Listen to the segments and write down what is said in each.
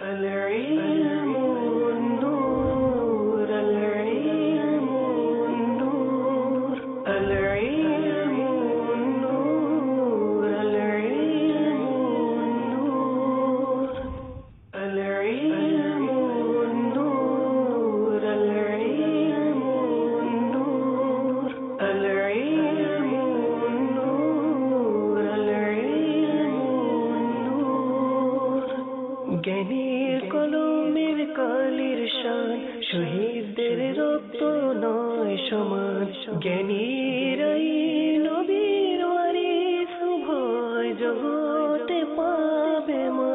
العلم والنور العلم والنور العلم والنور العلم والنور العلم والنور العلم والنور العلم والنور العلم والنور জ্ঞানীর কলমের কালির শান শহীদদের রক্ত নয় সমান জ্ঞানীরাই নবীর ওয়ারিস উভয় জগতে পাবে মা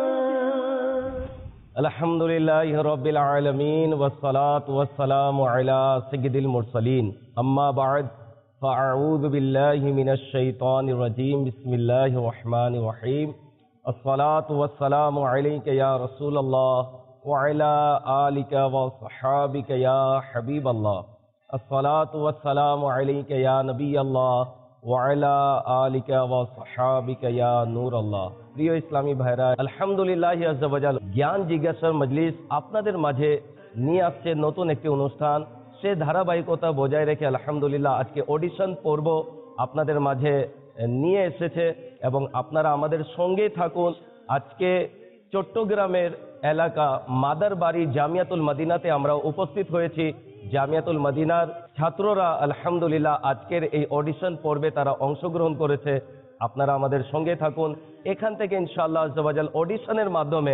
আলহামদুলিল্লাহি রাব্বিল আলামিন ওয়াসসালাতু ওয়াসসালামু আলা সাইয়্যিদিল মুরসালিন আম্মা বা'দ ফাআউযু বিল্লাহি মিনাশ শাইতানির রাজীম বিসমিল্লাহির রহমানির রহিম আসসালাতু ওয়াসসালামু আলাইকা ইয়া রাসূলুল্লাহ ওয়া আলা আলিকা ওয়া সাহবিকা ইয়া হাবিবাল্লাহ আসসালাতু ওয়াসসালামু আলাইকা ইয়া নবিয়াল্লাহ ওয়া আলা আলিকা ওয়া সাহবিকা ইয়া নূরাল্লাহ। প্রিয় ইসলামী ভাইরা, আলহামদুলিল্লাহি আযজা ওয়া জাল জ্ঞান জিজ্ঞাসার মজলিস আপনাদের মাঝে নিয়ে আসছে নতুন একটি অনুষ্ঠান। সে ধারাবাহিকতা বজায় রেখে আলহামদুলিল্লাহ আজকে অডিশন পর্ব আপনাদের মাঝে নিয়ে এসেছে এবং আপনারা আমাদের সঙ্গেই থাকুন। আজকে চট্টগ্রামের এলাকা মাদারবাড়ি জামিয়াতুল মদিনাতে আমরা উপস্থিত হয়েছি। জামিয়াতুল মদিনার ছাত্ররা আলহামদুলিল্লাহ আজকের এই অডিশন পর্বে তারা অংশগ্রহণ করেছে। আপনারা আমাদের সঙ্গে থাকুন। এখান থেকে ইনশাআল্লাহ আযজা ওয়া জাল অডিশনের মাধ্যমে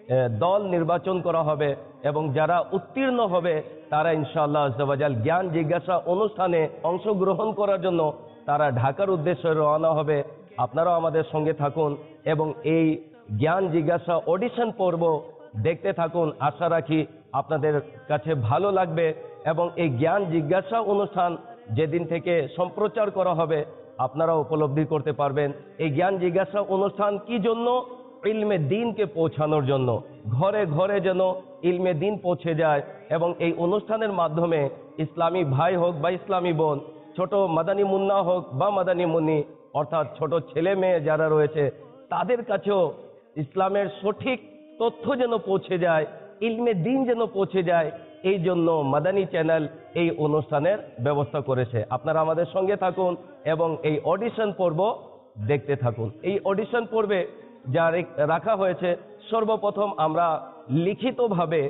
দল নির্বাচন করা হবে এবং যারা উত্তীর্ণ হবে তারা ইনশাআল্লাহ আযজা ওয়া জাল জ্ঞান জিজ্ঞাসা অনুষ্ঠানে অংশগ্রহণ করার জন্য তারা ঢাকার উদ্দেশ্যে রওনা হবে। আপনারাও আমাদের সঙ্গে থাকুন এবং এই জ্ঞান জিজ্ঞাসা অডিশন পর্ব দেখতে থাকুন। আশা রাখি আপনাদের কাছে ভালো লাগবে এবং এই জ্ঞান জিজ্ঞাসা অনুষ্ঠান যেদিন থেকে সম্প্রচার করা হবে আপনারা উপলব্ধি করতে পারবেন এই জ্ঞান জিজ্ঞাসা অনুষ্ঠান কি জন্য। ইলমে দ্বীনকে পৌঁছানোর জন্য, ঘরে ঘরে যেন ইলমে দ্বীন পৌঁছে যায় এবং এই অনুষ্ঠানের মাধ্যমে ইসলামী ভাই হোক বা ইসলামী বোন, ছোট মাদানী মুন্না হোক বা মাদানী মুন্নি, অর্থাৎ ছোট ছেলে মেয়ে যারা রয়েছে তাদের কাছেও ইসলামের সঠিক তথ্য যেন পৌঁছে যায়, ইলমে দ্বীন যেন পৌঁছে যায়, এই জন্য মাদানী চ্যানেল এই অনুষ্ঠানের ব্যবস্থা করেছে। আপনারা আমাদের সঙ্গে থাকুন এবং এই অডিশন পর্ব দেখতে থাকুন। এই অডিশন পর্বে যা রাখা হয়েছে, সর্বপ্রথম আমরা লিখিতভাবে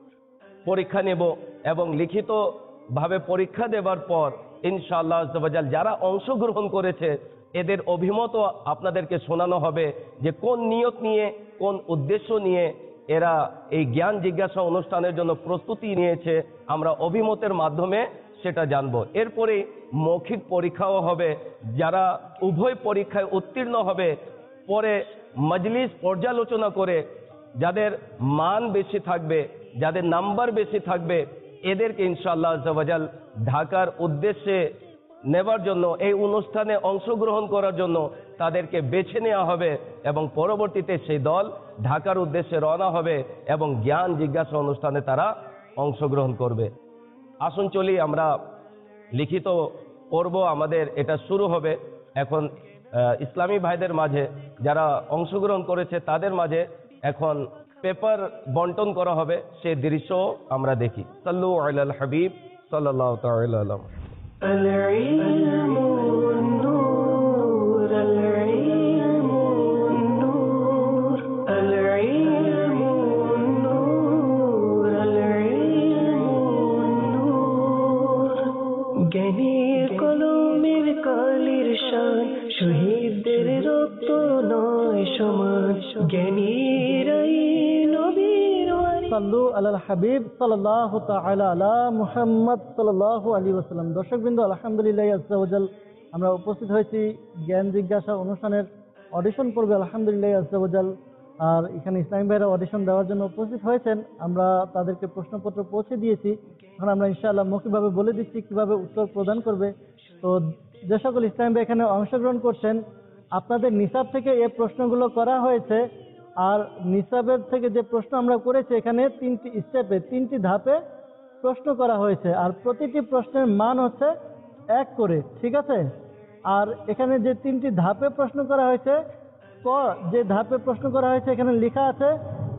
পরীক্ষা নেব এবং লিখিতভাবে পরীক্ষা দেওয়ার পর ইনশাআল্লাহ আযজা ওয়া জাল যারা অংশগ্রহণ করেছে এদের অভিমত আপনাদেরকে শোনানো হবে যে কোন নিয়ত নিয়ে, কোন উদ্দেশ্য নিয়ে এরা এই জ্ঞান জিজ্ঞাসা অনুষ্ঠানের জন্য প্রস্তুতি নিয়েছে। আমরা অভিমতের মাধ্যমে সেটা জানব। এরপরে মৌখিক পরীক্ষাও হবে। যারা উভয় পরীক্ষায় উত্তীর্ণ হবে পরে মজলিস পর্যালোচনা করে যাদের মান বেশি থাকবে, যাদের নাম্বার বেশি থাকবে এদেরকে ইনশাআল্লাহ আযজা ওয়া জাল ঢাকার উদ্দেশ্যে নেবার জন্য, এই অনুষ্ঠানে অংশগ্রহণ করার জন্য তাদেরকে বেছে নেওয়া হবে এবং পরবর্তীতে সেই দল ঢাকার উদ্দেশ্যে রওনা হবে এবং জ্ঞান জিজ্ঞাসা অনুষ্ঠানে তারা অংশগ্রহণ করবে। আসুন চলি আমরা লিখিত পর্ব আমাদের এটা শুরু হবে। এখন ইসলামী ভাইদের মাঝে যারা অংশগ্রহণ করেছে তাদের মাঝে এখন পেপার বন্টন করা হবে, সে দৃশ্য আমরা দেখি। সাল্লু আলাল হাবিব সাল্লাল্লাহু তাআলা আলাইহি। العلم والنور العلم والنور العلم والنور العلم والنور জ্ঞানীর কলমের কালির শান শহীদদের রক্ত নয় সমান জ্ঞানীরাই নবীর ওয়ারিস। সাল্লু আলাল হাবিব সাল্লাল্লাহু তাআলা আলা মুহাম্মদ সাল্লাল্লাহু আলাইহি ওয়াসাল্লাম। দর্শকবৃন্দ, আলহামদুলিল্লাহ আযজা ওয়া জাল আমরা উপস্থিত হয়েছি জ্ঞান জিজ্ঞাসা অনুষ্ঠানের অডিশন পর্বে। আলহামদুলিল্লাহ আযজা ওয়া জাল আর এখানে ইসলামী ভাইরা অডিশন দেওয়ার জন্য উপস্থিত হয়েছেন। আমরা তাদেরকে প্রশ্নপত্র পৌঁছে দিয়েছি। এখন আমরা ইনশাআল্লাহ মৌখিকভাবে বলে দিচ্ছি কিভাবে উত্তর প্রদান করবে। তো যে সকল ইসলামী ভাই এখানে অংশগ্রহণ করছেন, আপনাদের নিসাব থেকে এই প্রশ্নগুলো করা হয়েছে। আর নিসাবের থেকে যে প্রশ্ন আমরা করেছি এখানে 3টি স্টেপে 3টি ধাপে প্রশ্ন করা হয়েছে আর প্রতিটি প্রশ্নের মান হচ্ছে 1 করে, ঠিক আছে। আর এখানে যে 3টি ধাপে প্রশ্ন করা হয়েছে, যে ধাপে প্রশ্ন করা হয়েছে এখানে লেখা আছে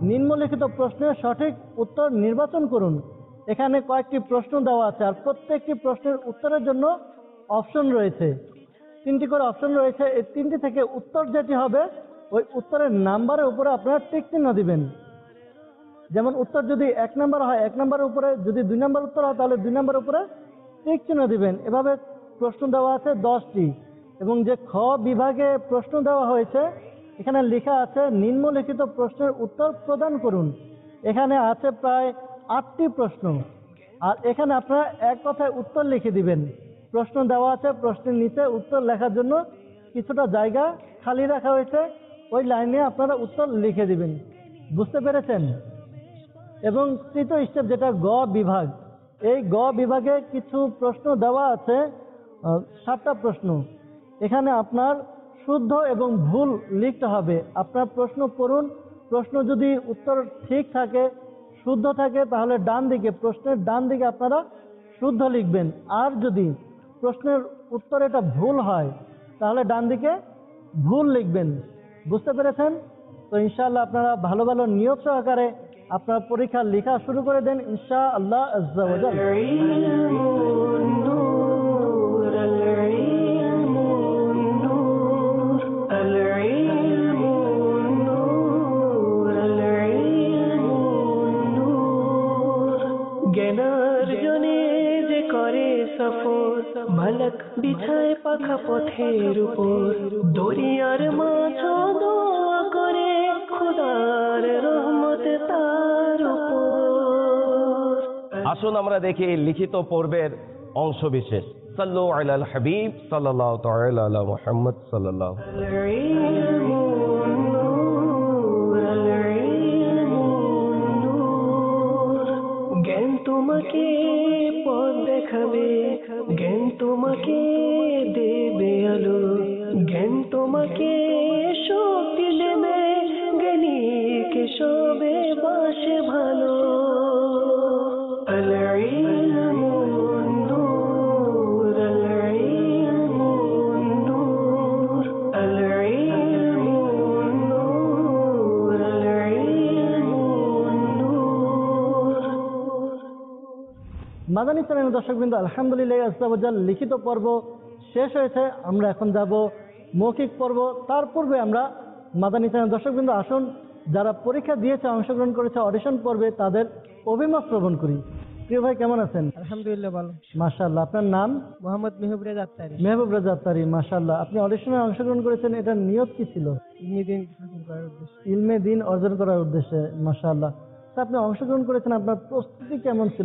নিম্নলিখিত প্রশ্নের সঠিক উত্তর নির্বাচন করুন। এখানে কয়েকটি প্রশ্ন দেওয়া আছে আর প্রত্যেকটি প্রশ্নের উত্তরের জন্য অপশন রয়েছে, 3টি করে অপশন রয়েছে। এই 3টি থেকে উত্তর যেটি হবে ওই উত্তরের নাম্বারের উপরে আপনারা টিক চিহ্ন দিবেন। যেমন উত্তর যদি 1 নম্বর হয় 1 নম্বরের উপরে, যদি 2 নম্বর উত্তর হয় তাহলে 2 নম্বরের উপরে টিক চিহ্ন দিবেন। এভাবে প্রশ্ন দেওয়া আছে 10টি এবং যে খ বিভাগে প্রশ্ন দেওয়া হয়েছে এখানে লেখা আছে নিম্নলিখিত প্রশ্নের উত্তর প্রদান করুন। এখানে আছে প্রায় 8টি প্রশ্ন আর এখানে আপনারা এক কথায় উত্তর লিখে দিবেন। প্রশ্ন দেওয়া আছে, প্রশ্নের নিচে উত্তর লেখার জন্য কিছুটা জায়গা খালি রাখা হয়েছে, ওই লাইনে আপনারা উত্তর লিখে দিবেন। বুঝতে পেরেছেন? এবং তৃতীয় স্টেপ যেটা গ বিভাগ, এই গ বিভাগে কিছু প্রশ্ন দেওয়া আছে, 7টা প্রশ্ন। এখানে আপনার শুদ্ধ এবং ভুল লিখতে হবে। আপনার প্রশ্ন পড়ুন, প্রশ্ন যদি উত্তর ঠিক থাকে, শুদ্ধ থাকে তাহলে ডান দিকে, প্রশ্নের ডান দিকে আপনারা শুদ্ধ লিখবেন। আর যদি প্রশ্নের উত্তর এটা ভুল হয় তাহলে ডান দিকে ভুল লিখবেন। বুঝতে পেরেছেন? তো ইনশাআল্লাহ আপনারা ভালো ভালো নিয়ত সহকারে আপনারা পরীক্ষা লেখা শুরু করে দেন ইনশাআল্লাহ আজ্জা ওয়া জাল। জ্ঞানার্জনে যে করে সফর, ঝলক বিছায় পাখা পথের উপর, দরিয়ার মাছ দোয়া করে খোদার রহমত তার উপর। আসুন আমরা দেখি লিখিত পর্বের অংশ বিশেষ। সাল্লু আলাল হাবিব সাল্লাল্লাহু তাআলা আলা মুহাম্মদ সাল্লাল্লাহু। জ্ঞান তোমাকে পথ দেখাবে, জ্ঞান তোমাকে দেবে আলো, জ্ঞান তোমাকে শক্তি দেবে, জ্ঞানীকে সবে বাসে ভালো। আল ইলমুন নূর, আল ইলমুন নূর, আল ইলমুন নূর, আল ইলমুন নূর। মাদানী চ্যানেলের দর্শকবৃন্দ, আলহামদুলিল্লাহ আজ্জা ওয়া জাল লিখিত পর্ব শেষ হয়েছে। আমরা এখন যাব মৌখিক পর্ব। তার পূর্বে আমরা মাদানী চ্যানেলের দর্শকবৃন্দ আসুন যারা পরীক্ষা দিয়েছে, অংশগ্রহণ করেছে অডিশন পর্বে, তাদের অভিমত শ্রবণ করি। প্রিয় ভাই, কেমন আছেন? আলহামদুলিল্লাহ ভালো। মাশাআল্লাহ। আপনার নাম? মোহাম্মদ মেহবুব রেজা আত্তারি। মেহবুব রেজা আত্তারি। মাশাআল্লাহ। আপনি অডিশনে অংশগ্রহণ করেছেন, এটার নিয়ত কি ছিল? ইলমে দিন হাসিল করার উদ্দেশ্যে। ইলমে দিন অর্জন করার উদ্দেশ্যে। মাশাআল্লাহ। তা আপনি অংশগ্রহণ করেছেন, আপনার প্রস্তুতি কেমন ছিল?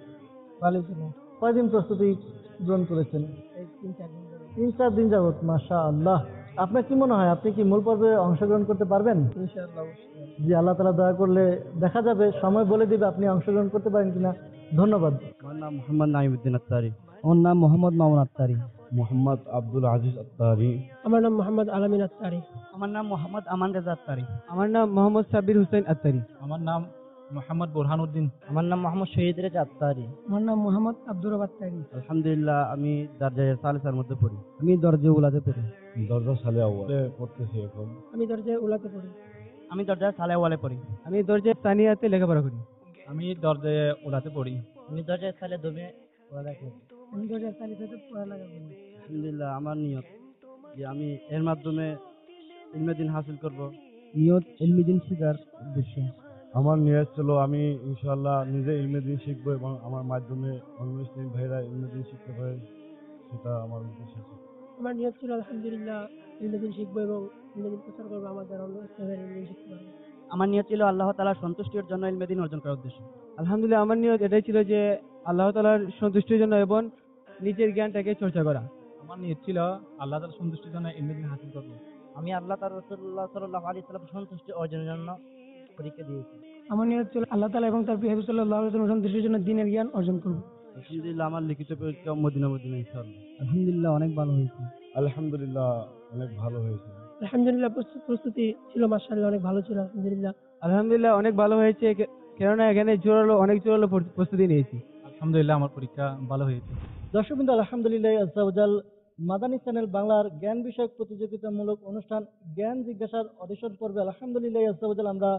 ভালো ছিল। কয়দিন প্রস্তুতি গ্রহণ করেছেন? এই 3-4 দিন ধরে। 3-4 দিন যাবত। মাশাআল্লাহ। আপনার কি মনে হয় আপনি কি মূল পর্বে অংশগ্রহণ করতে পারবেন? ইনশাআল্লাহ অবশ্যই। জি, আল্লাহ তাআলা দয়া করলে দেখা যাবে, সময় বলে দিবে আপনি অংশগ্রহণ করতে পারেন কিনা। ধন্যবাদ। আমার নাম মোহাম্মদ নাইমুদ্দিন আত্তারি। আমার নাম মোহাম্মদ মামুন আত্তারি। মোহাম্মদ আব্দুল আজিজ আত্তারি। আমার নাম মোহাম্মদ আলামিন আত্তারি। আমার নাম মোহাম্মদ আমান রেজা আত্তারি। আমার নাম মোহাম্মদ সাব্বির হোসেন আত্তারি। আমার নাম মোহাম্মদ বোরহানউদ্দিন। আমার নাম মোহাম্মদ শহীদ রেজা আত্তারি। আমার নাম মোহাম্মদ আব্দুর রব আত্তারি। আলহামদুলিল্লাহ, আমি দরজায়ে সালিসার মধ্যে পড়ি। আমি দরজা উলাতে পড়ি। দরজা সালে আউয়ালে পড়তেছি এখন। আমি দরজায় উলাতে পড়ি। আমি দরজা সালে আউয়ালে পড়ি। আমি দরজায় সানিয়াতে লেখাপড়া করি। আমি দরজায়ে উলাতে পড়ি। আমি দরজায় সালে দমে পড়ালেখা করি। আমি দরজায় সালিসাতে পড়ালেখা করি। আলহামদুলিল্লাহ, আমার নিয়ত যে আমি এর মাধ্যমে ইলমে দিন হাসিল করব। নিয়ত ইলমে দিন শিখার উদ্দেশ্যে। আমার নিয়ত ছিল আমি ইনশাআল্লাহ নিজে ইলমে দিন শিখবো এবং আমার মাধ্যমে অন্য মুসলিম ভাইরা ইলমে দিন শিখতে পারে, সেটা আমার উদ্দেশ্য ছিল। আমার নিয়ত ছিল আলহামদুলিল্লাহ ইলমে দিন শিখবো এবং ইলমে দিন প্রচার করবো, আমাদের অন্য ইসলামের ইলমে দিন শিখতে পারবো। আমার নিয়ত ছিল আল্লাহ তাআলার সন্তুষ্টির জন্য ইলমে দিন অর্জন করার উদ্দেশ্য। আলহামদুলিল্লাহ, আমার নিয়ত এটাই ছিল যে আল্লাহ তাআলার সন্তুষ্টির জন্য এবং নিজের জ্ঞানটাকে চর্চা করা। আমার নিয়ত ছিল আল্লাহ তাআলার সন্তুষ্টির জন্য ইলমে দিন হাসিল করব। আমি আল্লাহ তাআলা রাসূলুল্লাহ সাল্লাল্লাহু আলাইহি ওয়াসাল্লাম সন্তুষ্টি অর্জনের জন্য পরীক্ষা দিয়েছি। আমার নিয়ত ছিল আল্লাহ তাআলা এবং তার প্রিয় হাবিব সাল্লাল্লাহু আলাইহি ওয়াসাল্লাম সন্তুষ্টির জন্য দ্বীনের জ্ঞান অর্জন করব। আলহামদুলিল্লাহ, আমার লিখিত পরীক্ষা মদিনা ইনশাআল্লাহ। আলহামদুলিল্লাহ, অনেক ভালো হয়েছে। আলহামদুলিল্লাহ, অনেক ভালো হয়েছে। আলহামদুলিল্লাহ, প্রস্তুতি ছিল মাশাআল্লাহ অনেক ভালো ছিল। আলহামদুলিল্লাহ আলহামদুলিল্লাহ, অনেক ভালো হয়েছে, কেননা এখানে অনেক জোরালো প্রস্তুতি নিয়েছি। আলহামদুলিল্লাহ, আমার পরীক্ষা ভালো হয়েছে। দর্শকবৃন্দ, আলহামদুলিল্লাহ আজ্জা ওয়া জাল মাদানী চ্যানেল বাংলার জ্ঞান বিষয়ক প্রতিযোগিতামূলক অনুষ্ঠান জ্ঞান জিজ্ঞাসার অডিশন পর্বে আলহামদুলিল্লাহ আজ্জা ওয়া জাল আমরা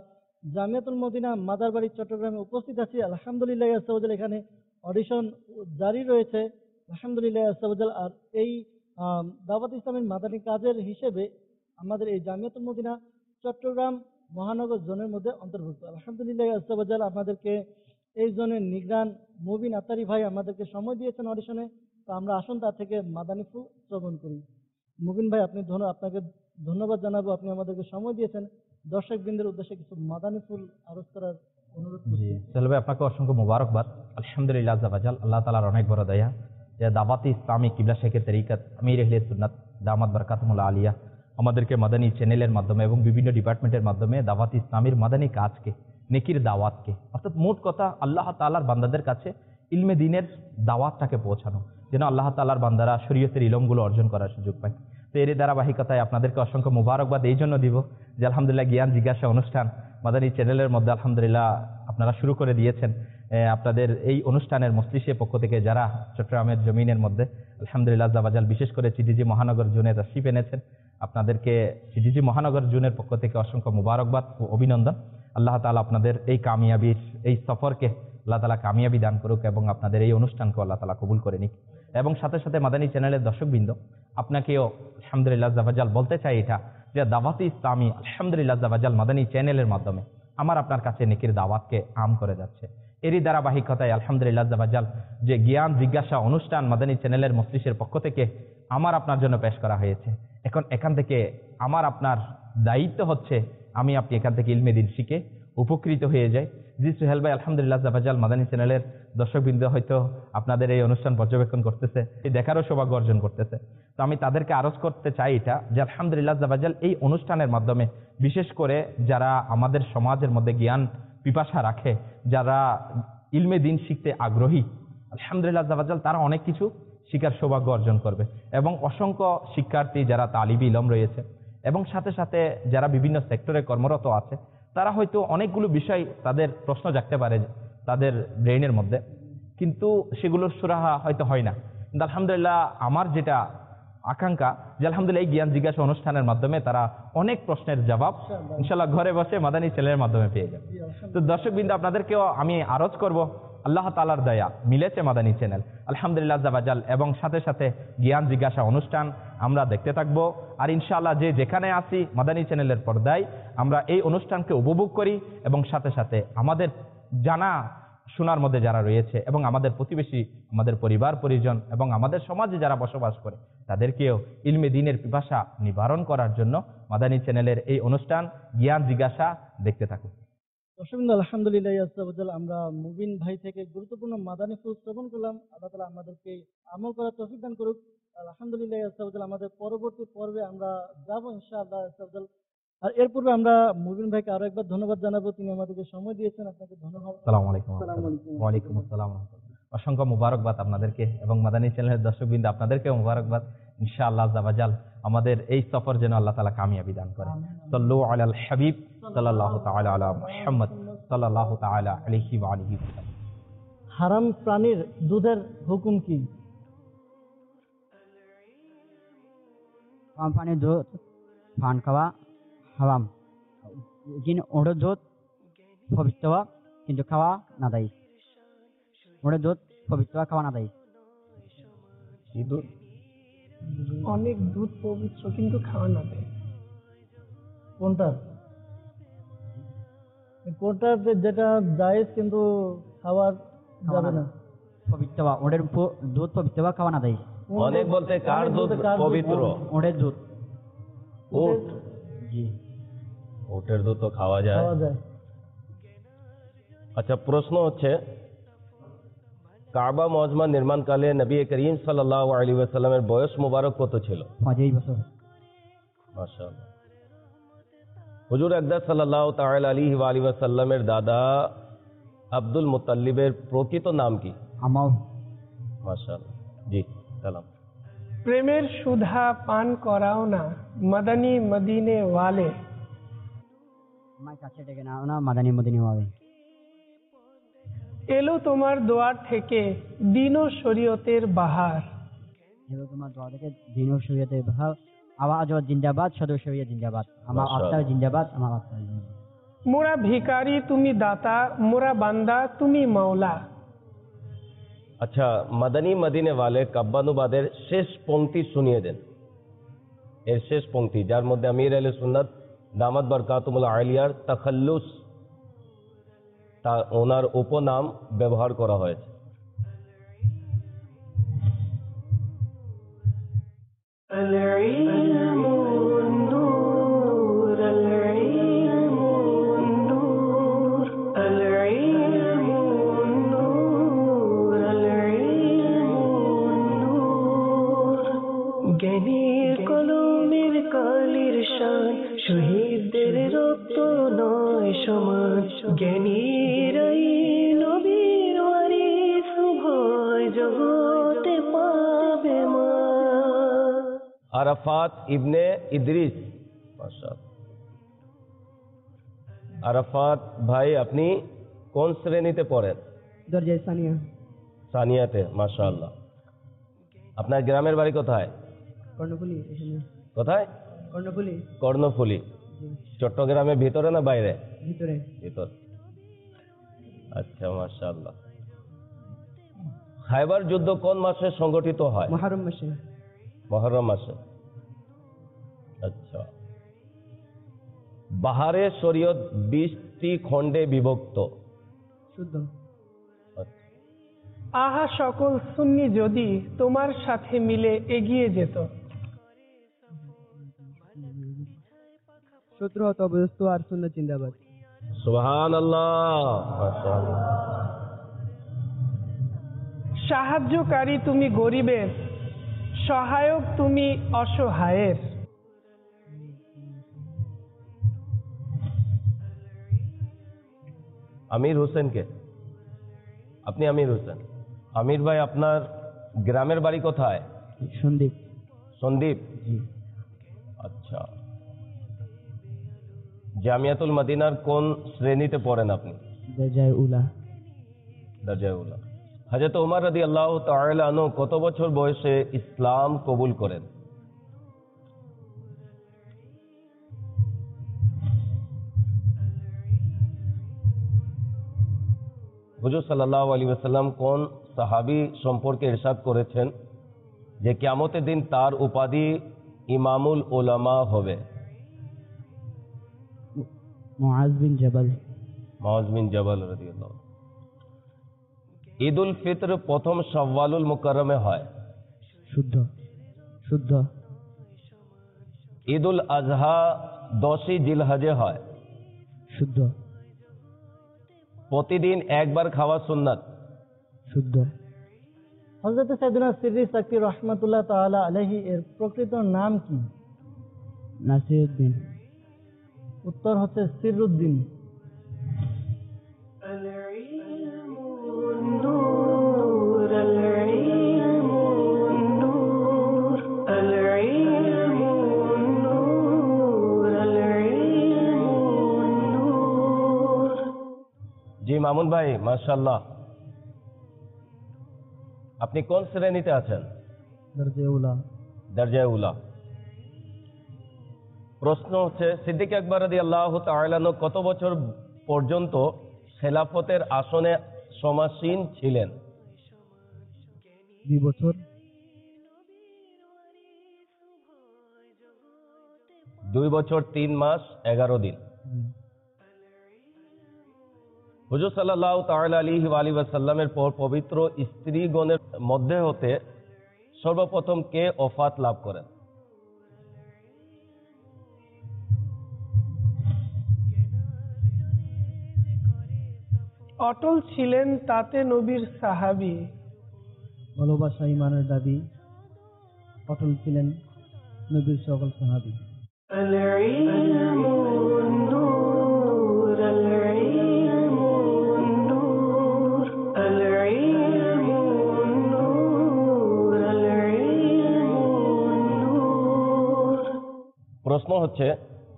জামিয়াতুল মদিনা মাদারবাড়ি চট্টগ্রামে উপস্থিত আছি। আলহামদুলিল্লাহ আস্তাগফিরুল্লাহ, এখানে অডিশন জারি রয়েছে আলহামদুলিল্লাহ আস্তাগফিরুল্লাহ। আর এই দাওয়াত ইসলামের মাদানী কাজের হিসেবে আমাদের এই জামিয়াতুল মদিনা চট্টগ্রাম মহানগর জোনের মধ্যে অন্তর্ভুক্ত। আলহামদুলিল্লাহ আস্তাগফিরুল্লাহ, আমাদেরকে এই জোনের নিগরান মুবিন আতারি ভাই আমাদেরকে সময় দিয়েছেন অডিশনে। তো আমরা আসুন তার থেকে মাদানী ফুল শ্রবণ করি। মুবিন ভাই, আপনাকে ধন্যবাদ জানাবো, আপনি আমাদেরকে সময় দিয়েছেন। দর্শক বৃন্দের উদ্দেশ্যে কিছু মাদানী ফুল আরজ করার অনুরোধ করছি। সোহেল ভাই, আপনাকে অসংখ্য মুবারকবাদ। আলহামদুলিল্লাহ আজ্জাবাজাল, আল্লাহ তাআলার অনেক বড় দয়া যে দাওয়াতে ইসলামী কিবলা শেখের তরিকত আমির আহলে সুন্নাত দামাত বারাকাতুহুল আলিয়া আমাদেরকে মাদানী চ্যানেলের মাধ্যমে এবং বিভিন্ন ডিপার্টমেন্টের মাধ্যমে দাওয়াতে ইসলামীর মাদানী কাজকে, নেকির দাওয়াতকে, অর্থাৎ মোট কথা আল্লাহ তাআলার বান্দাদের কাছে ইলমে দ্বীনের দাওয়াতটাকে পৌঁছানো, যেন আল্লাহ তাআলার বান্দারা শরীয়তের ইলমগুলো অর্জন করার সুযোগ পায়। তো এর ধারাবাহিকতায় আপনাদেরকে অসংখ্য মুবারকবাদ এই জন্য দিব যে আলহামদুলিল্লাহ জ্ঞান জিজ্ঞাসা অনুষ্ঠান মাদানী চ্যানেলের মধ্যে আলহামদুলিল্লাহ আপনারা শুরু করে দিয়েছেন। আপনাদের এই অনুষ্ঠানের মজলিসের পক্ষ থেকে যারা চট্টগ্রামের জমিনের মধ্যে আলহামদুলিল্লাহ জাবাজাল বিশেষ করে সিটিজি মহানগর জোনে তাশরিফ এনেছেন, আপনাদেরকে সিটিজি মহানগর জোনের পক্ষ থেকে অসংখ্য মুবারকবাদ ও অভিনন্দন। আল্লাহ তাআলা আপনাদের এই কামিয়াবির এই সফরকে আল্লাহ তাআলা কামিয়াবি দান করুক এবং আপনাদের এই অনুষ্ঠানকে আল্লাহ তাআলা কবুল করে নিক। এবং সাথে সাথে মাদানী চ্যানেলের দর্শকবৃন্দ, আপনাকেও আলহামদুলিল্লাহ জাবাজাল বলতে চাই এটা যে দাওয়াতে ইসলামী আলহামদুলিল্লাহ জাবাজাল মাদানী চ্যানেলের মাধ্যমে আমার আপনার কাছে নেকির দাওয়াতকে আম করে যাচ্ছে। এরই ধারাবাহিকতায় আলহামদুলিল্লাহ জাবাজাল যে জ্ঞান জিজ্ঞাসা অনুষ্ঠান মাদানী চ্যানেলের মজলিসের পক্ষ থেকে আমার আপনার জন্য পেশ করা হয়েছে। এখন এখান থেকে আমার আপনার দায়িত্ব হচ্ছে আমি আপনি এখান থেকে ইলমে দ্বীন শিখে উপকৃত হয়ে যাই। জি সোহেল ভাই, আলহামদুলিল্লাহ জাবাজাল মাদানী চ্যানেলের দর্শকবৃন্দ হয়তো আপনাদের এই অনুষ্ঠান পর্যবেক্ষণ করতেছে, এই দেখারও সৌভাগ্য অর্জন করতেছে। তো আমি তাদেরকে আরজ করতে চাই এটা যে আলহামদুলিল্লাহ জাবাজাল এই অনুষ্ঠানের মাধ্যমে বিশেষ করে যারা আমাদের সমাজের মধ্যে জ্ঞান পিপাসা রাখে, যারা ইলমে দ্বীন শিখতে আগ্রহী, আলহামদুলিল্লাহ জাবাজাল তারা অনেক কিছু শিক্ষার সৌভাগ্য অর্জন করবে। এবং অসংখ্য শিক্ষার্থী যারা তালিবি ইলম রয়েছে এবং সাথে সাথে যারা বিভিন্ন সেক্টরে কর্মরত আছে, তারা হয়তো অনেকগুলো বিষয় তাদের প্রশ্ন জাগতে পারে তাদের ব্রেইনের মধ্যে, কিন্তু সেগুলোর সুরাহা হয়তো হয় না। কিন্তু আলহামদুলিল্লাহ আমার যেটা আকাঙ্ক্ষা যে আলহামদুলিল্লাহ এই জ্ঞান জিজ্ঞাসা অনুষ্ঠানের মাধ্যমে তারা অনেক প্রশ্নের জবাব ইনশাআল্লাহ ঘরে বসে মাদানী চ্যানেলের মাধ্যমে পেয়ে যাবে। তো দর্শকবৃন্দ, আপনাদেরকেও আমি আরজ করব, আল্লাহ তাআলার দয়া মিলেছে মাদানী চ্যানেল আলহামদুলিল্লাহ জাবাজাল, এবং সাথে সাথে জ্ঞান জিজ্ঞাসা অনুষ্ঠান আমরা দেখতে থাকবো। আর ইনশাআল্লাহ যে যেখানে আছি মাদানী চ্যানেলের পর্দায় আমরা এই অনুষ্ঠানকে উপভোগ করি এবং সাথে সাথে আমাদের জানা শোনার মধ্যে যারা রয়েছে এবং আমাদের প্রতিবেশী, আমাদের পরিবার পরিজন এবং আমাদের সমাজে যারা বসবাস করে তাদেরকেও ইলমে দ্বীনের পিপাসা নিবারণ করার জন্য মাদানী চ্যানেলের এই অনুষ্ঠান জ্ঞান জিজ্ঞাসা দেখতে থাকুন। দর্শকবৃন্দ, আলহামদুলিল্লাহ আস্তাগফিরুল্লাহ, আমরা মুবিন ভাই থেকে গুরুত্বপূর্ণ মাদানী ফুল শ্রবণ করলাম। আল্লাহ তাআলা আমাদেরকে আমল করার তৌফিক দান করুক। আলহামদুলিল্লাহ আস্তাগফিরুল্লাহ, আমাদের পরবর্তী পর্বে আমরা যাব ইনশাআল্লাহ আস্তাগফিরুল্লাহ। আর এরপর আমরা মুবিন ভাইকে আরো একবার ধন্যবাদ জানাবো, তিনি আমাদেরকে সময় দিয়েছেন। আপনাকে ধন্যবাদ। আসসালামু আলাইকুম। ওয়ালাইকুম আসসালাম। অসংখ্য মুবারকবাদ আপনাদেরকে এবং মাদানী চ্যানেলের দর্শকবৃন্দ আপনাদেরকেও মুবারকবাদ। ইনশাআল্লাহ জাবাজাল আমাদের এই সফর যেন আল্লাহ তাআলা কামিয়াবি দান করেন। সাল্লু আলাল হাবিব সাল্লাল্লাহু তাআলা আলা মুহাম্মদ সাল্লাল্লাহু তাআলা আলাইহি ওয়া আলিহি ওয়াসাল্লাম। হারাম প্রাণীর দুধের হুকুম কি? হারাম প্রাণীর দুধ পান খাওয়া হারাম, কিন্তু ওটার দুধ পবিত্র কিন্তু খাওয়া না দেয়। ওটার দুধ পবিত্র খাওয়া না দেয়। অনেক দুধ পবিত্র কিন্তু খাওয়া না দেয়। কোনটা কোনটা যেটা জায়েজ কিন্তু খাওয়ার যাবে না? পবিত্র ওটার দুধ পবিত্র খাওয়া না দেয়। অনেক বলতে কার দুধ পবিত্র? ওটার দুধ। উট, জি, উটের দুধ তো খাওয়া যায়। আচ্ছা, প্রশ্ন হচ্ছে কাবা মজমা নির্মাণকালে নবী করিম সাল্লাল্লাহু আলাইহি ওয়াসাল্লামের বয়স মুবারক কত ছিল? 5 বছর। মাশাআল্লাহ। হুজুর আকরাম সাল্লাল্লাহু তাআলা আলাইহি ওয়া আলিহি ওয়াসাল্লামের দাদা আব্দুল মুত্তালিবের প্রকৃত নাম কি? আমার। মাশাআল্লাহ। জি, সালাম। প্রেমের সুধা পান করাও না মাদানী মদিনে ওয়ালে। আমার কাছে ডেকে নাও না মাদানী মদিনী ওয়ালে। এলো তোমার দোয়ার থেকে দিন ও শরীয়তের বাহার। এলো তোমার দোয়া থেকে দিন ও শরীয়তের বাহার। আওয়াজ জিন্দাবাদ, সদর শরীয়ত জিন্দাবাদ। আমার আত্মা জিন্দাবাদ, আমার আত্মা জিন্দাবাদ। মোরা ভিখারি তুমি দাতা, মোরা বান্দা তুমি মাওলা। আচ্ছা, মাদানী মদিনে ওয়ালে কাব্বানুবাদের শেষ পংক্তি শুনিয়ে দেন। এর শেষ পংক্তি, যার মধ্যে আমির আহলে সুন্নাত দামাত বরকাতুমুল আলিয়ার তাখাল্লুস, তা ওনার উপনাম ব্যবহার করা হয়েছে। জ্ঞানীর কলমের কালির শান, শহীদদের রক্ত নয় সমান। জ্ঞানীরাই নবীর ওয়ারিস, উভয় জগতে পাবে মা। আরাফাত ইবনে ইদ্রিস, মাশাআল্লাহ। আরাফাত ভাই, আপনি কোন শ্রেণীতে পড়েন? দরজায় সানিয়া। সানিয়াতে, মাশাআল্লাহ। আপনার গ্রামের বাড়ি কোথায়? কর্ণফুলি। কোথায়? কর্ণফুলি। কর্ণফুলি। চট্টগ্রামের ভিতরে না বাইরে? ভিতরে। ভিতর। আচ্ছা, মাশাআল্লাহ। খায়বার যুদ্ধ কোন মাসে সংগঠিত হয়? মুহররম মাসে। মুহররম মাসে। আচ্ছা। বাহারে শরীয়ত 20টি খণ্ডে বিভক্ত। শুদ্ধ। আহা সকল সুন্নি যদি তোমার সাথে মিলে এগিয়ে যেত। শত্রু হত অবস্থ আর সুন্নাত জিন্দাবাদ। সুবহানাল্লাহ, মাশাআল্লাহ। সাহায্যকারী তুমি গরিবের, সহায়ক তুমি অসহায়ের। আমির হোসেনকে, আপনি আমির হোসেন। আমির ভাই, আপনার গ্রামের বাড়ি কোথায়? সন্দীপ। সন্দীপ। আচ্ছা। জামিয়াতুল মদিনার কোন শ্রেণীতে পড়েন আপনি? দরজায় উলা। দরজায় উলা। হযরত ওমর রাদিয়াল্লাহু তাআলা আনহু কত বছর বয়সে ইসলাম কবুল করেন? হুজুর সাল্লাল্লাহু আলাইহি ওয়াসাল্লাম কোন সাহাবী সম্পর্কে ইরশাদ করেছেন যে কিয়ামতের দিন তার উপাধি ইমামুল উলামা হবে? মুআজ বিন জাবাল। মুআজ বিন জাবাল রাদিয়াল্লাহু। ঈদ উল ফিতর প্রথম শাওয়ালুল মুকাররমে হয়। শুদ্ধ। শুদ্ধ। ঈদ উল আজহা 10ই জিলহজে হয়। শুদ্ধ। প্রতিদিন একবার খাওয়া সুন্নাত। শুদ্ধ। হযরত সাইয়েদুনা সিররি সাকফি রাহমাতুল্লাহ তাআলা আলাইহি এর প্রকৃত নাম কি? নাসিরউদ্দিন। উত্তর হচ্ছে সিররুদ্দিন। জি মামুন ভাই, মাশাআল্লাহ। আপনি কোন শ্রেণীতে আছেন? দরজায়ে উলা। দরজায়ে উলা। প্রশ্ন হচ্ছে, সিদ্দিক আকবর রাদিয়াল্লাহু তাআলা আনহু কত বছর পর্যন্ত খেলাফতের আসনে সমাসীন ছিলেন? 2 বছর। 2 বছর 3 মাস 11 দিন। হুজুর সাল্লাল্লাহু তাআলা আলাইহি ওয়া আলিহি ওয়াসাল্লামের পর পবিত্র স্ত্রীগণের মধ্যে হতে সর্বপ্রথম কে ওফাত লাভ করেন? অটল ছিলেন তাতে নবীর সাহাবী। ভালোবাসা ইমানের দাবি। অটল ছিলেন নবীর সকল সাহাবী। প্রশ্ন হচ্ছে,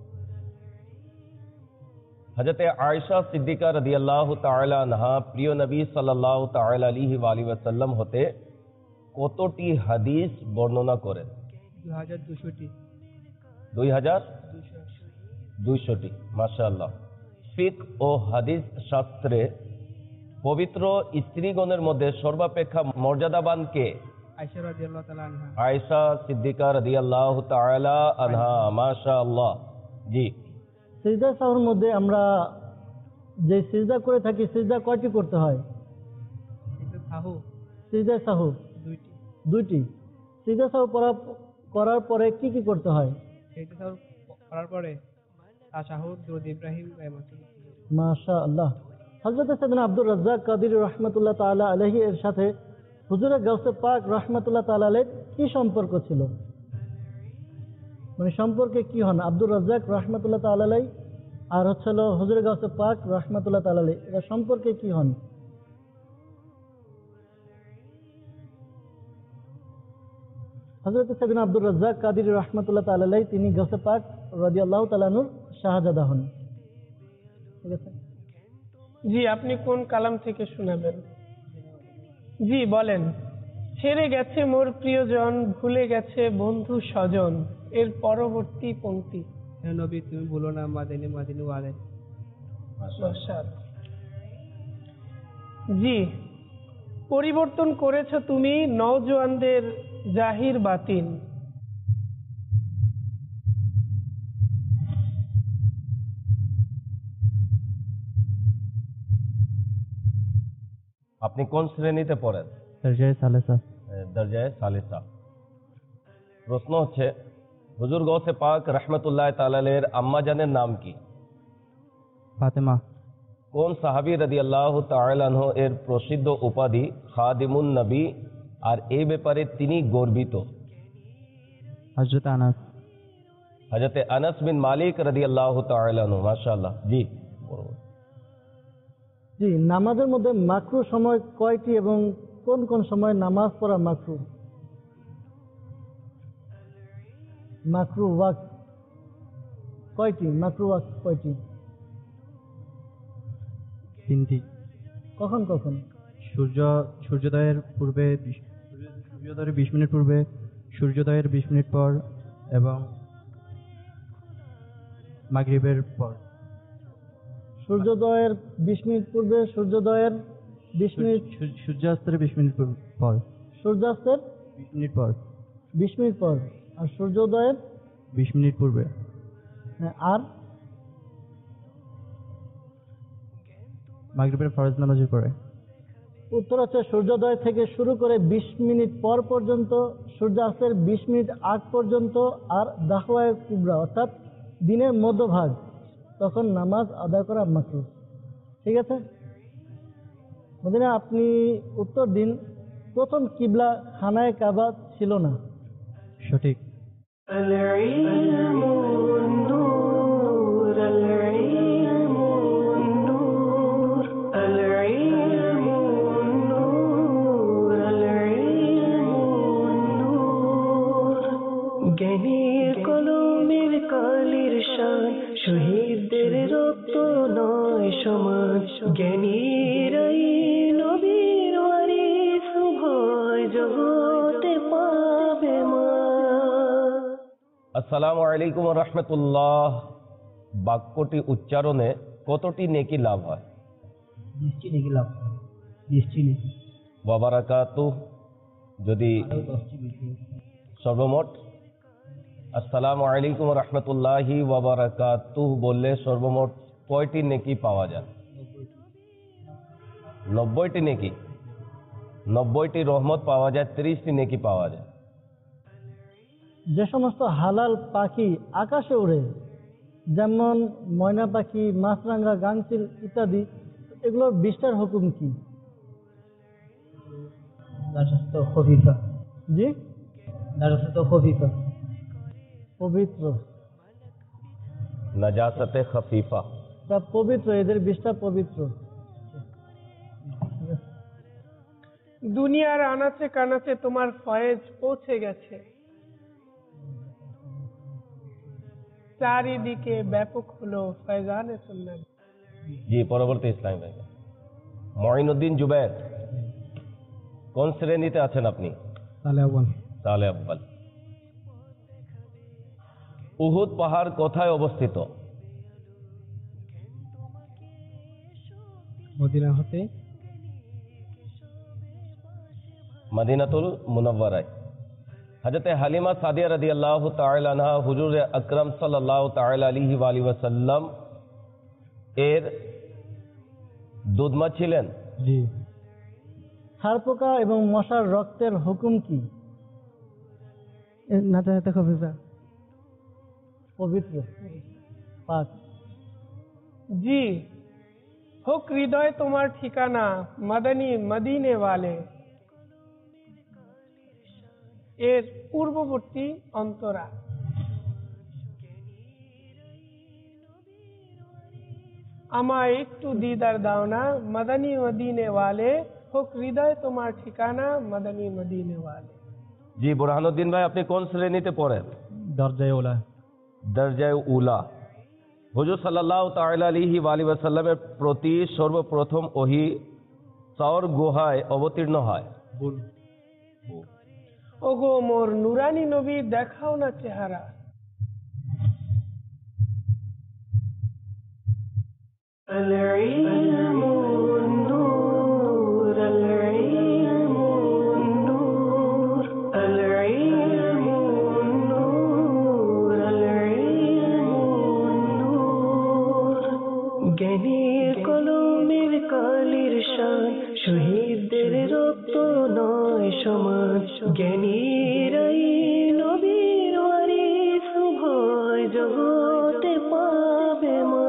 হযরতে আয়েশা সিদ্দিকা রাদিয়াল্লাহু তাআলা আনহা প্রিয় নবী সাল্লাল্লাহু তাআলা আলাইহি ওয়া আলিহি ওয়াসাল্লাম হতে কতটি হাদিস বর্ণনা করেন? 2200টি। 2200টি। মাশাআল্লাহ। ফিক ও হাদিস শাস্ত্রে পবিত্র স্ত্রীগণের মধ্যে সর্বাপেক্ষা মর্যাদাবান কে? আয়েশা রাদিয়াল্লাহু তাআলা আনহা। আয়েশা সিদ্দিকা রাদিয়াল্লাহু তাআলা আনহা। মাশাআল্লাহ। জি। সিজদা সাহুর মধ্যে আমরা যে সিজদা করে থাকি, সিজদা কয়টি করতে হয়? সিজদা সাহু দুইটি। সিজদা সাহু করার পরে কি কি করতে হয়? সিজদা সাহু করার পরে তাশাহুদ, দুরূদ ইব্রাহিম, মাশাআল্লাহ। হযরত সাইয়েদনা আব্দুর রাজ্জাক কাদির রাহমাতুল্লাহ তাআলা আলাইহি এর সাথে হুজুরে গাউসে পাক রাহমাতুল্লাহ তাআলা আলাইহির কি সম্পর্ক ছিল? মানে সম্পর্কে কি হন আব্দুর রাজ্জাক রাহমাতুল্লাহ তাআলা আলাইহি আর হলো হুজুরে গাউসে পাক রাহমাতুল্লাহ তাআলা আলাইহি, এরা সম্পর্কে কি হন? হযরত সাইয়েদনা আব্দুর রাজ্জাক কাদির রাহমাতুল্লাহ তাআলা আলাইহি তিনি গাউসে পাক রাদিয়াল্লাহু তাআলা আনহুর শাহজাদা হন। ঠিক আছে। জি, আপনি কোন কালাম থেকে শোনাবেন? জি বলেন। ছেড়ে গেছে মোর প্রিয়জন, ভুলে গেছে বন্ধু স্বজন, এর পরবর্তী পংক্তি। হে নবী তুমি ভুলো না মাদিনী মাদিনী ওয়ালে। মাশাআল্লাহ। জি, পরিবর্তন করেছো তুমি নওজোয়ানদের জাহির বাতিন। আপনি কোন শ্রেণীতে পড়েন? দরজায়ে সালেসা। দরজায়ে সালেসা। প্রশ্ন হচ্ছে হুজুর গাউসে পাক রাহমাতুল্লাহ তাআলা আলাইহির আম্মা জানের নাম কি? ফাতেমা। কোন সাহাবী রাদিয়াল্লাহু তাআলা আনহু এর প্রসিদ্ধ উপাধি খাদিমুন নবী আর এই ব্যাপারে তিনি গর্বিত? হযরত আনাস। হযরত আনাস বিন মালিক রাদিয়াল্লাহু তাআলা আনহু। মাশাআল্লাহ। জি। জি, নামাজের মধ্যে মাকরু সময় কয়টি এবং কোন কোন সময় নামাজ পড়া মাকরু? মাকরু ওয়াক্ত কয়টি? মাকরু ওয়াক্ত কয়টি? 3টি। কখন কখন? সূর্যোদয়ের পূর্বে, সূর্যোদয়ের 20 মিনিট পূর্বে, সূর্যোদয়ের 20 মিনিট পর এবং মাগরিবের পর। সূর্যোদয়ের 20 মিনিট পূর্বে, সূর্যোদয়ের 20 মিনিট, সূর্যাস্তের 20 মিনিট পর, সূর্যাস্তের 20 মিনিট পর, 20 মিনিট পর, আর সূর্যোদয়ের 20 মিনিট পূর্বে। আর মাগরিবের ফরজ নামাজের পরে। উত্তর হচ্ছে সূর্যোদয় থেকে শুরু করে 20 মিনিট পর পর্যন্ত, সূর্যাস্তের 20 মিনিট আগ পর্যন্ত, আর দাহওয়ায়ে কুবরা অর্থাৎ দিনের মধ্যভাগ, তখন নামাজ আদায় করা মাকরুহ। ঠিক আছে। মদিনা আপনি উত্তর দিন, প্রথম কিবলা খানায়ে কাবা ছিল না। সঠিক। জ্ঞানীর কলমের কালির শান, শহীদদের রক্ত নয় সমান, জ্ঞানীরাই নবীর ওয়ারিস, ভয় জগতে পাবে মা। আসসালামু আলাইকুম ওয়া রাহমাতুল্লাহ। বাক্যটি উচ্চারণে কতটি নেকি লাভ হয়? 20টি নেকি লাভ। 20টি নেকি। ওয়া বারাকাতুহু যদি সর্বমোট আসসালামু আলাইকুম ওয়া রাহমাতুল্লাহি ওয়া বারাকাতুহু বললে সর্বমোট কয়টি নেকি পাওয়া যায়? 90টি নেকি। 90টি রহমত পাওয়া যায়, 30টি নেকি পাওয়া যায়। যে সমস্ত হালাল পাখি আকাশে ওড়ে, যেমন ময়না পাখি, মাছরাঙা, গাংচিল ইত্যাদি, এগুলোর 20টার হুকুম কি? জি, পবিত্র। নাজাসাতে খফিফা, তা পবিত্র, এদের 20টা পবিত্র। দুনিয়ার আনাচে কানাচে তোমার ফয়েজ পৌঁছে গেছে, চারিদিকে ব্যাপক হলো ফয়জানে সুন্নাত। জি, পরবর্তী ইসলামী ভাই মঈনুদ্দিন জুবায়ের, কোন শ্রেণীতে আছেন আপনি? সালে আব্বাল। উহুদ পাহাড় কোথায় অবস্থিত? মদিনা হতে মদিনাতুল মুনাওয়ারায়। হযরতে হালিমা সাদিয়া রাদিয়াল্লাহু তাআলা আনহা হুজুর আকরাম সাল্লাল্লাহু তাআলা আলাইহি ওয়া আলিহি ওয়াসাল্লাম এর দুধমা ছিলেন। জি। ছারপোকা এবং মশার রক্তের হুকুম কি? নাজায়াতে খফিফা। পবিত্র, পাক। জি, হোক হৃদয় তোমার ঠিকানা মাদানী মদিনে ওয়ালে, এর পূর্ববর্তী অন্তরা। আমায় একটু দিদার দাও না মাদানী মদিনে ওয়ালে, হোক হৃদয় তোমার ঠিকানা মাদানী মদিনে ওয়ালে। জি বুরহানুদ্দিন ভাই, আপনি কোন শ্রেণীতে পড়েন? দরজায় ওলা। দরজায় উলা। হুজুর সাল্লাল্লাহু তাআলা আলাইহি ওয়া আলিহি ওয়াসাল্লামের প্রতি সর্বপ্রথম ওহী সওর গুহায় অবতীর্ণ হয়। ওগো মোর নুরানি নবী, দেখাও না চেহারা। العلم النور العلم النور العلم النور العلم النور জ্ঞানীর কলমের কালির শান, শহীদদের রক্ত নয় সমান, জ্ঞানীরাই নবীর ওয়ারিস, ভয় জগতে পাবে মা।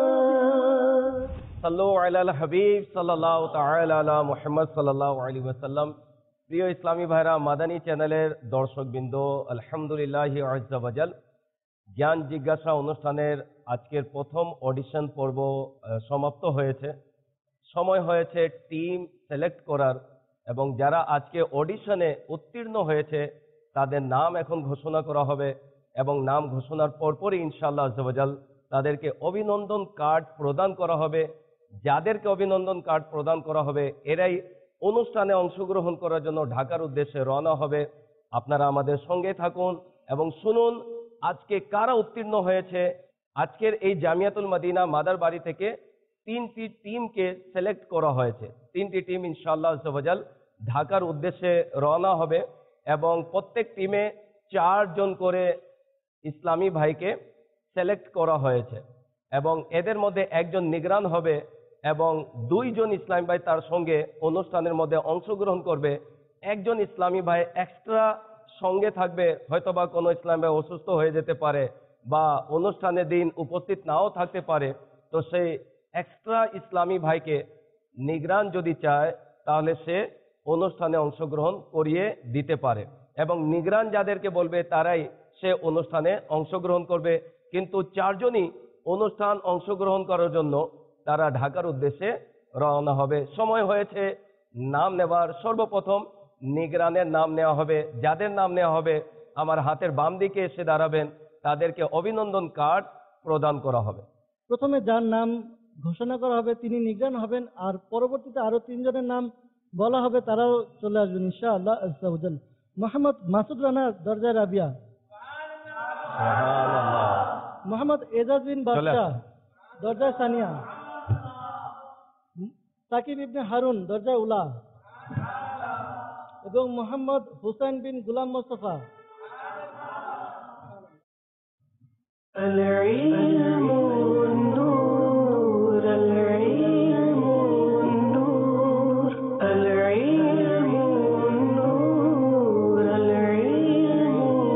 সাল্লু আলাল হাবিব সাল্লাল্লাহু তাআলা আলা মুহাম্মদ সাল্লাল্লাহু আলাইহি ওয়াসাল্লাম। প্রিয় ইসলামী ভাইরা, মাদানী চ্যানেলের দর্শকবৃন্দ, আলহামদুলিল্লাহি আযজা ওয়াজাল, জ্ঞান জিজ্ঞাসা অনুষ্ঠানের আজকের প্রথম অডিশন পর্ব সমাপ্ত হয়েছে। সময় হয়েছে টিম সিলেক্ট করার, এবং যারা আজকে অডিশনে উত্তীর্ণ হয়েছে তাদের নাম এখন ঘোষণা করা হবে, এবং নাম ঘোষণার পরপরই ইনশাআল্লাহ আযজা ওয়াজাল তাদেরকে অভিনন্দন কার্ড প্রদান করা হবে। যাদেরকে অভিনন্দন কার্ড প্রদান করা হবে এরাই অনুষ্ঠানে অংশগ্রহণ করার জন্য ঢাকার উদ্দেশ্যে রওনা হবে। আপনারা আমাদের সঙ্গে থাকুন এবং শুনুন আজকে কারা উত্তীর্ণ হয়েছে। আজকের এই জামিয়াতুল মদিনা মাদার বাড়ি থেকে 3টি টিমকে সিলেক্ট করা হয়েছে। 3টি টিম ইনশাআল্লাহ আযজা ওয়াজাল ঢাকার উদ্দেশ্যে রওনা হবে, এবং প্রত্যেক টিমে 4 জন করে ইসলামী ভাইকে সিলেক্ট করা হয়েছে, এবং এদের মধ্যে একজন নিগরান হবে এবং 2 জন ইসলামী ভাই তার সঙ্গে অনুষ্ঠানের মধ্যে অংশগ্রহণ করবে। একজন ইসলামী ভাই এক্সট্রা সঙ্গে থাকবে, হয়তোবা কোনো ইসলামী ভাই অসুস্থ হয়ে যেতে পারে বা অনুষ্ঠানের দিন উপস্থিত নাও থাকতে পারে, তো সেই এক্সট্রা ইসলামী ভাইকে নিগরান যদি চায় তাহলে সে অনুষ্ঠানে অংশগ্রহণ করিয়ে দিতে পারে, এবং নিগরান যাদেরকে বলবে তারাই সে অনুষ্ঠানে অংশগ্রহণ করবে। কিন্তু 4 জনই অনুষ্ঠান অংশগ্রহণ করার জন্য তারা ঢাকার উদ্দেশ্যে রওনা হবে। সময় হয়েছে নাম নেবার। সর্বপ্রথম নিগরানের নাম নেওয়া হবে। যাদের নাম নেওয়া হবে আমার হাতের বাম দিকে এসে দাঁড়াবেন, তাদেরকে অভিনন্দন কার্ড প্রদান করা হবে। প্রথমে যার নাম ঘোষণা করা হবে তিনি নিগরান হবেন, আর পরবর্তীতে আরো 3 জনের নাম বলা হবে, তারাও চলে আসবেন ইনশাআল্লাহ আযজা ওয়াজাল। মোহাম্মদ মাসুদ রানা, দরজায় রাবিয়া। মোহাম্মদ এজাজ বিন বাদশা, দরজায় সানিয়া। সাকিব ইবনে হারুন, দরজায় উলা। এবং মোহাম্মদ হুসাইন বিন গুলাম মোস্তফা। العلم النور العلم النور العلم النور العلم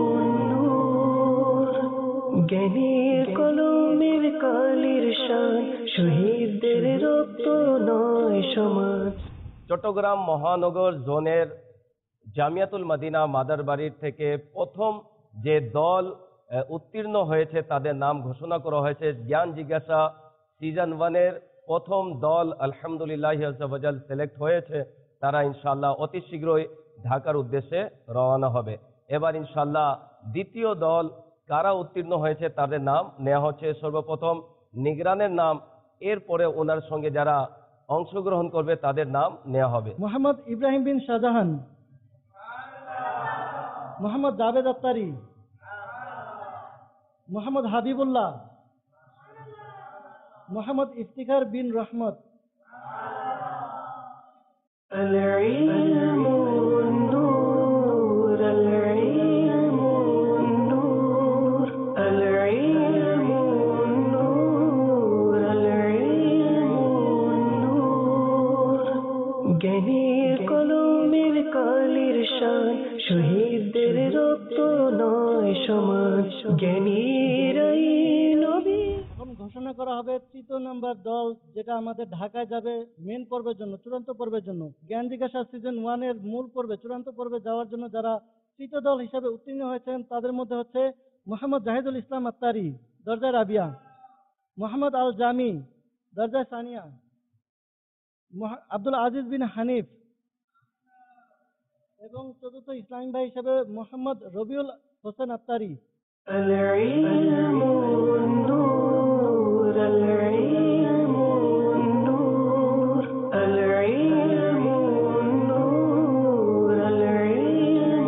النور জ্ঞানীর কলমের কালির শান, শহীদদের রক্ত নয় সমান। চট্টগ্রাম মহানগর জোনের জামিয়াতুল মদিনা মাদার বাড়ির থেকে প্রথম যে দল উত্তীর্ণ হয়েছে তাদের নাম ঘোষণা করা হয়েছে। জ্ঞান জিজ্ঞাসা সিজন 1-এর প্রথম দল আলহামদুলিল্লাহ আযজা ওয়াজাল সিলেক্ট হয়েছে। তারা ইনশাআল্লাহ অতি শীঘ্রই ঢাকার উদ্দেশ্যে রওনা হবে। এবার ইনশাআল্লাহ দ্বিতীয় দল কারা উত্তীর্ণ হয়েছে তাদের নাম নেওয়া হচ্ছে। সর্বপ্রথম নিগরানের নাম, এরপরে ওনার সঙ্গে যারা অংশগ্রহণ করবে তাদের নাম নেওয়া হবে। মোহাম্মদ ইব্রাহিম বিন শাহজাহান। মোহাম্মদ জাভেদ আত্তারি। মোহাম্মদ হাবিবুল্লাহ। মোহাম্মদ ইফতিখার বিন রহমত। العلم النور العلم النور العلم النور العلم النور জ্ঞানীর কলমের কালির শান শহীদদের রক্ত নয় সমান জ্ঞানীর নবী। এখন ঘোষণা করা হবে 3য় নাম্বার দল, যেটা আমাদের ঢাকায় যাবে মেন পর্বের জন্য, চূড়ান্ত পর্বের জন্য। জ্ঞান জিজ্ঞাসা সিজন 1 এর মূল পর্বে, চূড়ান্ত পর্বে যাওয়ার জন্য যারা 3য় দল হিসাবে উত্তীর্ণ হয়েছেন তাদের মধ্যে হচ্ছে মোহাম্মদ জাহিদুল ইসলাম আত্তারি, দরজা রাবিয়া; মোহাম্মদ আল জামি, দরজা সানিয়া; আব্দুল আজিজ বিন হানিফ; এবং 4র্থ ইসলামী ভাই হিসাবে মোহাম্মদ রবিউল হোসেন আত্তারি। العلم النور العلم النور العلم النور العلم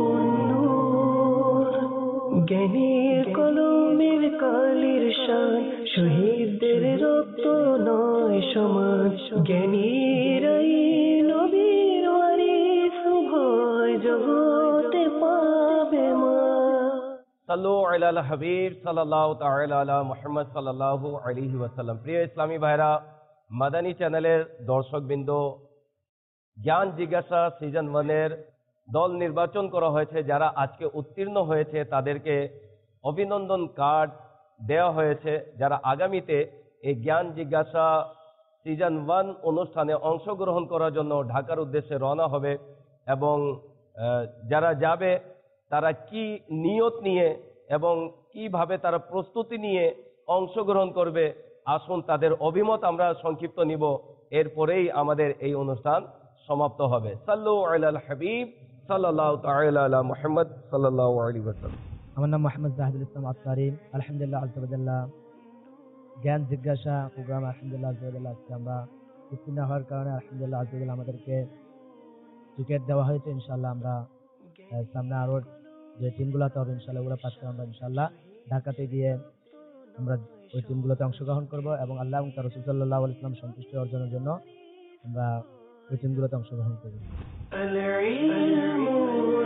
النور জ্ঞানীর কলমের কালির শান শহীদদের রক্ত নয় সমান জ্ঞানীর নবীর ওয়ারিস উভয় জগতে পাবে মা। সাল্লু আলাল হাবিব সাল্লাল্লাহু তাআলা আলা মুহাম্মদ সাল্লাল্লাহু আলাইহি ওয়াসাল্লাম। প্রিয় ইসলামী ভাইরা, মাদানী চ্যানেলের দর্শকবৃন্দ, জ্ঞান জিজ্ঞাসা সিজন 1 এর দল নির্বাচন করা হয়েছে। যারা আজকে উত্তীর্ণ হয়েছে তাদেরকে অভিনন্দন কার্ড দেওয়া হয়েছে। যারা আগামীতে এই জ্ঞান জিজ্ঞাসা সিজন 1 অনুষ্ঠানে অংশগ্রহণ করার জন্য ঢাকার উদ্দেশ্যে রওনা হবে, এবং যারা যাবে তারা কি নিয়ত নিয়ে এবং কিভাবে তারা প্রস্তুতি নিয়ে অংশগ্রহণ করবে, আসুন তাদের অভিমত আমরা সংক্ষিপ্ত নিব, এরপরেই আমাদের এই অনুষ্ঠান সমাপ্ত হবে। সাল্লু আলাল হাবিব সাল্লাল্লাহু তাআলা আলা মুহাম্মদ সাল্লাল্লাহু আলাইহি ওয়াসাল্লাম। আমার নাম মোহাম্মদ জাহিদুল ইসলাম আত্তারি। আলহামদুলিল্লাহ আলহামদুলিল্লাহ জ্ঞান জিজ্ঞাসা প্রোগ্রাম আলহামদুলিল্লাহ আলহামদুলিল্লাহ আজকে আমরা উত্তীর্ণ হওয়ার কারণে আলহামদুলিল্লাহ আলহামদুলিল্লাহ আমাদেরকে টিকিট দেওয়া হয়েছে। ইনশাআল্লাহ আমরা সামনে আরো যে টিমগুলোতে হবে ইনশাআল্লাহ ওগুলো পাচ্ছি আমরা ইনশাআল্লাহ ঢাকাতে গিয়ে আমরা ওই টিমগুলোতে অংশগ্রহণ করব, এবং আল্লাহ এবং তার রাসূল সাল্লাল্লাহু আলাইহি ওয়াসাল্লাম সন্তুষ্টি অর্জনের জন্য আমরা ওই টিমগুলোতে অংশগ্রহণ করব।